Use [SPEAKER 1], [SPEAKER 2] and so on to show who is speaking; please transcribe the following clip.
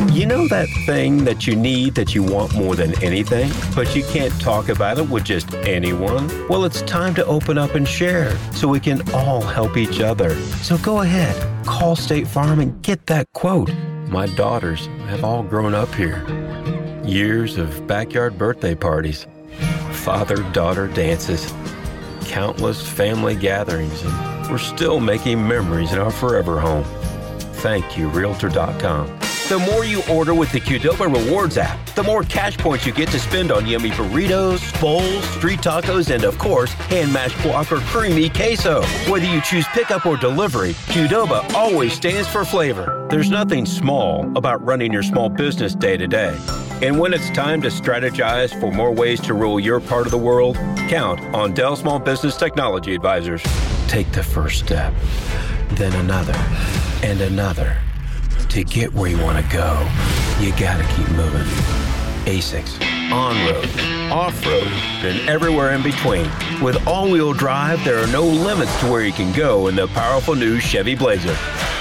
[SPEAKER 1] You know that thing that you need that you want more than anything, but you can't talk about it with just anyone? Well, it's time to open up and share so we can all help each other. So go ahead, call State Farm and get that quote. My daughters have all grown up here. Years of backyard birthday parties, father-daughter dances, countless family gatherings, and we're still making memories in our forever home. Thank you, Realtor.com. The more you order with the Qdoba Rewards app, the more cash points you get to spend on yummy burritos, bowls, street tacos, and of course, hand-mashed guac or creamy queso. Whether you choose pickup or delivery, Qdoba always stands for flavor. There's nothing small about running your small business day to day. And when it's time to strategize for more ways to rule your part of the world, count on Dell Small Business Technology Advisors. Take the first step, then another, and another. To get where you want to go, you gotta keep moving. ASICS, on-road, off-road, and everywhere in between. With all-wheel drive, there are no limits to where you can go in the powerful new Chevy Blazer.